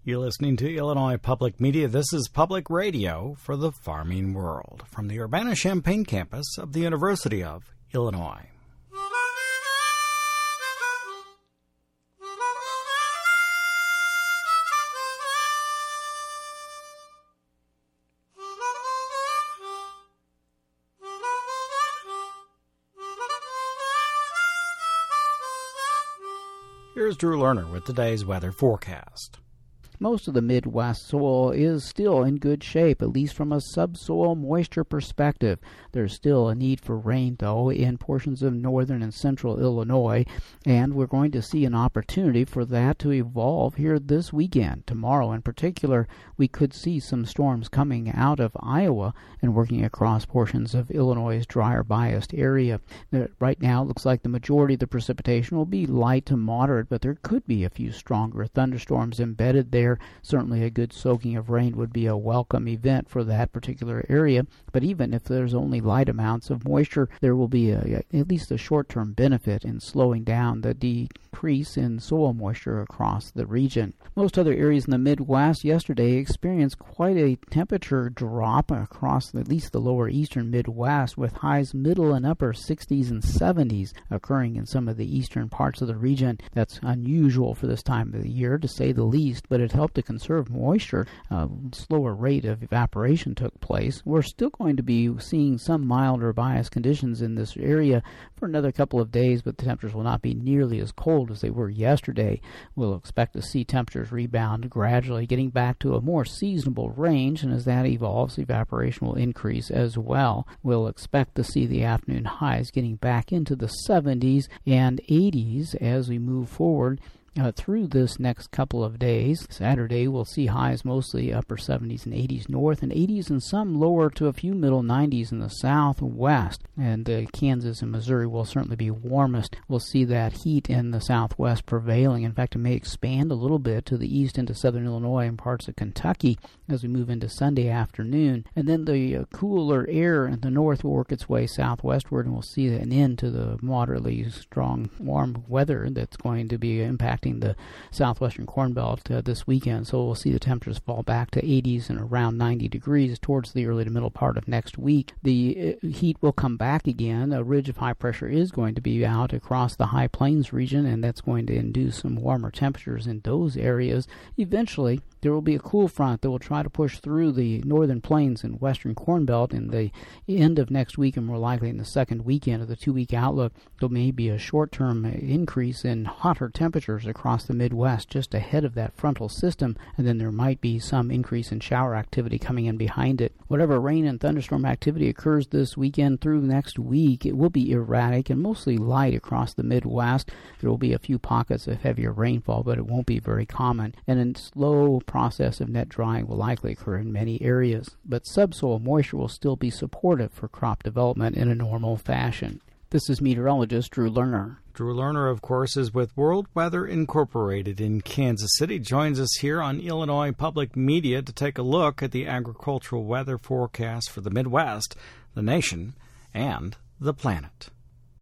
You're listening to Illinois Public Media. This is Public Radio for the farming world from the Urbana-Champaign campus of the University of Illinois. Here's Drew Lerner with today's weather forecast. Most of the Midwest soil is still in good shape, at least from a subsoil moisture perspective. There's still a need for rain, though, in portions of northern and central Illinois, and we're going to see an opportunity for that to evolve here this weekend. Tomorrow, in particular, we could see some storms coming out of Iowa and working across portions of Illinois' drier biased area. Right now, it looks like the majority of the precipitation will be light to moderate, but there could be a few stronger thunderstorms embedded there. Certainly a good soaking of rain would be a welcome event for that particular area, but even if there's only light amounts of moisture, there will be at least a short-term benefit in slowing down the decrease in soil moisture across the region. Most other areas in the Midwest yesterday experienced quite a temperature drop across at least the lower eastern Midwest, with highs middle and upper 60s and 70s occurring in some of the eastern parts of the region. That's unusual for this time of the year, to say the least, but it helped to conserve moisture. A slower rate of evaporation took place. We're still going to be seeing some milder bias conditions in this area for another couple of days, but the temperatures will not be nearly as cold as they were yesterday. We'll expect to see temperatures rebound gradually, getting back to a more seasonable range, and as that evolves, evaporation will increase as well. We'll expect to see the afternoon highs getting back into the 70s and 80s as we move forward through this next couple of days. Saturday, we'll see highs mostly upper 70s and 80s north, and 80s and some lower to a few middle 90s in the southwest. And Kansas and Missouri will certainly be warmest. We'll see that heat in the southwest prevailing. In fact, it may expand a little bit to the east into southern Illinois and parts of Kentucky as we move into Sunday afternoon. And then the cooler air in the north will work its way southwestward, and we'll see an end to the moderately strong warm weather that's going to be impacting the southwestern Corn Belt this weekend. So we'll see the temperatures fall back to 80s and around 90 degrees towards the early to middle part of next week. The heat will come back again. A ridge of high pressure is going to be out across the High Plains region, and that's going to induce some warmer temperatures in those areas. Eventually, there will be a cool front that will try to push through the northern plains and western Corn Belt in the end of next week, and more likely in the second weekend of the 2-week outlook. There may be a short-term increase in hotter temperatures across the Midwest just ahead of that frontal system, and then there might be some increase in shower activity coming in behind it. Whatever rain and thunderstorm activity occurs this weekend through next week, it will be erratic and mostly light across the Midwest. There will be a few pockets of heavier rainfall, but it won't be very common, and a slow process of net drying will likely occur in many areas. But subsoil moisture will still be supportive for crop development in a normal fashion. This is meteorologist Drew Lerner. Drew Lerner, of course, is with World Weather Incorporated in Kansas City. Joins us here on Illinois Public Media to take a look at the agricultural weather forecast for the Midwest, the nation, and the planet.